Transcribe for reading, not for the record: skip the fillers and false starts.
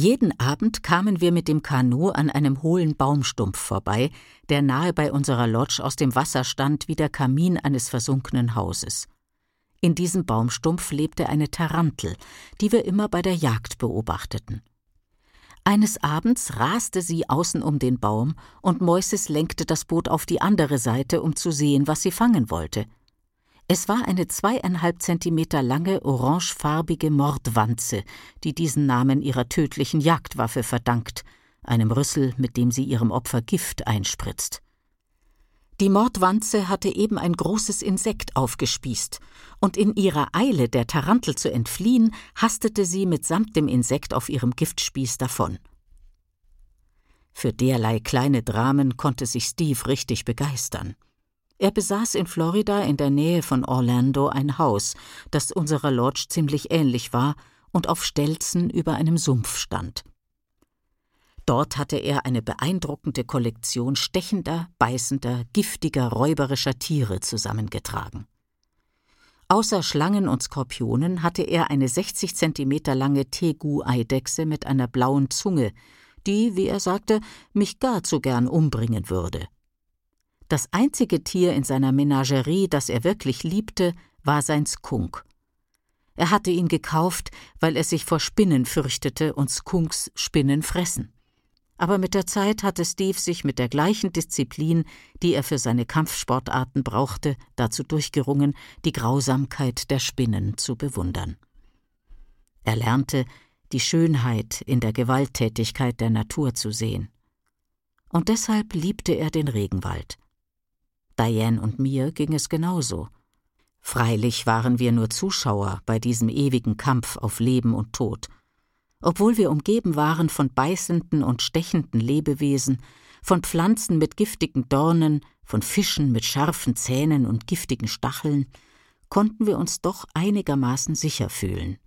Jeden Abend kamen wir mit dem Kanu an einem hohlen Baumstumpf vorbei, der nahe bei unserer Lodge aus dem Wasser stand wie der Kamin eines versunkenen Hauses. In diesem Baumstumpf lebte eine Tarantel, die wir immer bei der Jagd beobachteten. Eines Abends raste sie außen um den Baum und Moises lenkte das Boot auf die andere Seite, um zu sehen, was sie fangen wollte. Es war eine 2,5 Zentimeter lange, orangefarbige Mordwanze, die diesen Namen ihrer tödlichen Jagdwaffe verdankt, einem Rüssel, mit dem sie ihrem Opfer Gift einspritzt. Die Mordwanze hatte eben ein großes Insekt aufgespießt, und in ihrer Eile, der Tarantel zu entfliehen, hastete sie mitsamt dem Insekt auf ihrem Giftspieß davon. Für derlei kleine Dramen konnte sich Steve richtig begeistern. Er besaß in Florida in der Nähe von Orlando ein Haus, das unserer Lodge ziemlich ähnlich war und auf Stelzen über einem Sumpf stand. Dort hatte er eine beeindruckende Kollektion stechender, beißender, giftiger, räuberischer Tiere zusammengetragen. Außer Schlangen und Skorpionen hatte er eine 60 Zentimeter lange Tegu-Eidechse mit einer blauen Zunge, die, wie er sagte, mich gar zu gern umbringen würde. Das einzige Tier in seiner Menagerie, das er wirklich liebte, war sein Skunk. Er hatte ihn gekauft, weil er sich vor Spinnen fürchtete und Skunks Spinnen fressen. Aber mit der Zeit hatte Steve sich mit der gleichen Disziplin, die er für seine Kampfsportarten brauchte, dazu durchgerungen, die Grausamkeit der Spinnen zu bewundern. Er lernte, die Schönheit in der Gewalttätigkeit der Natur zu sehen. Und deshalb liebte er den Regenwald. Diane und mir ging es genauso. Freilich waren wir nur Zuschauer bei diesem ewigen Kampf auf Leben und Tod. Obwohl wir umgeben waren von beißenden und stechenden Lebewesen, von Pflanzen mit giftigen Dornen, von Fischen mit scharfen Zähnen und giftigen Stacheln, konnten wir uns doch einigermaßen sicher fühlen.